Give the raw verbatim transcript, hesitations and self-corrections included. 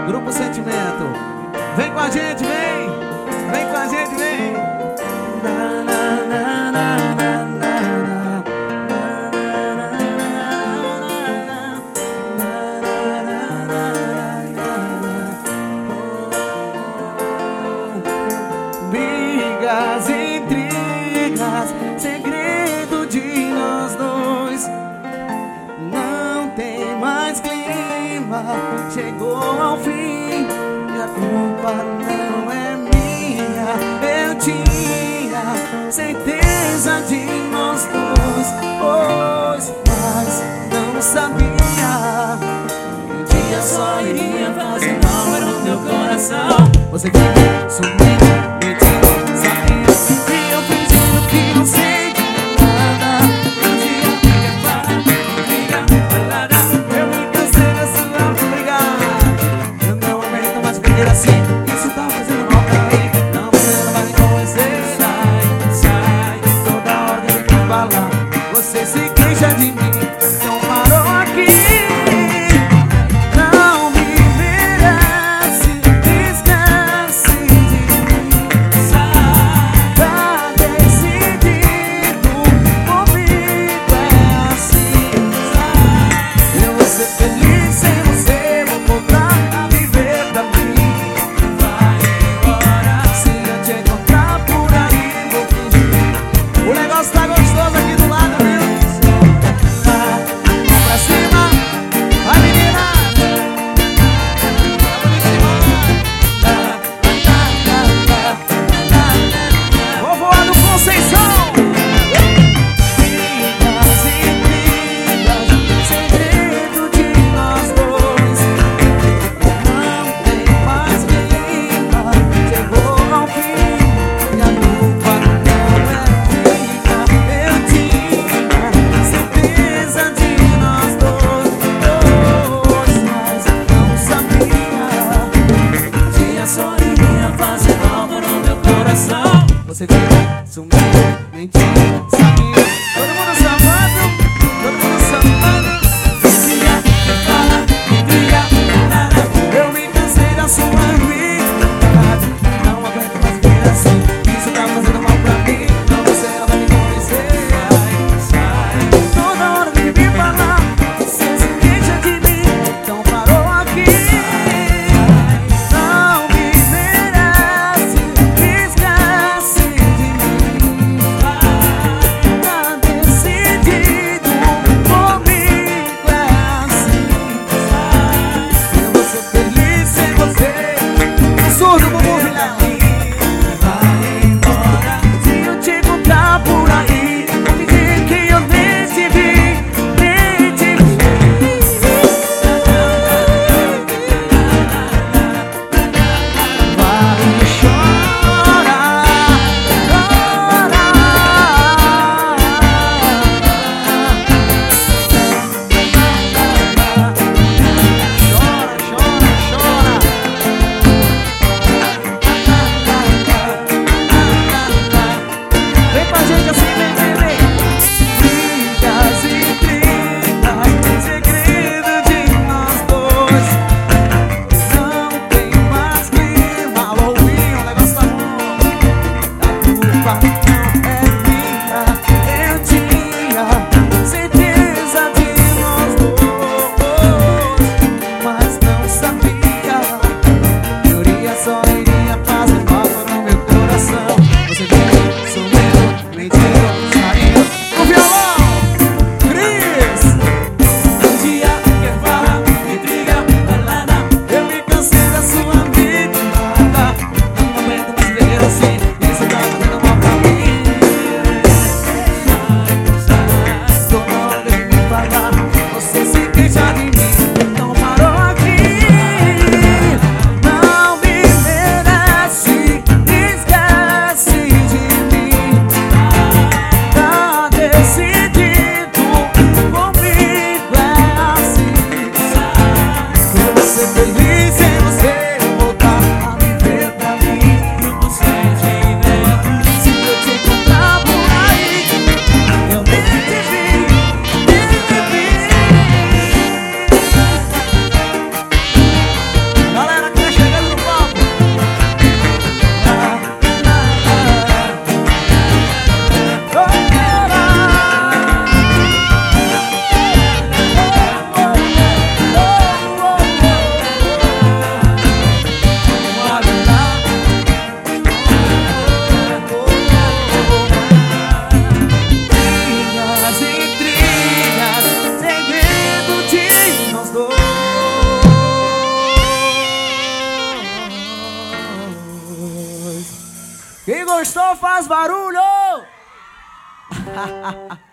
Grupo Sentimento. Vem com a gente, vem! Vem com a gente, vem! Na, na, na, na, na, na, brigas, intrigas, segredo de nós dois. Não tem mais clima, chegou ao fim e a culpa não é minha. Eu tinha certeza de nós dois, pois, mas não sabia que um dia só iria fazer mal para o teu coração. Você que sumiu, mentindo, sabia, e eu fingindo que não sei de nada. Um dia briga, para, briga, balada. Eu me cansei dessa briga. Eu não aguento mais viver assim. Isso tá fazendo mal pra mim. Não, você não vai me convencer. Sai, sai, toda hora tem que falar. Você se queixa de mim, então parou aqui. Não me merece, esquece de mim. gostou, faz barulho!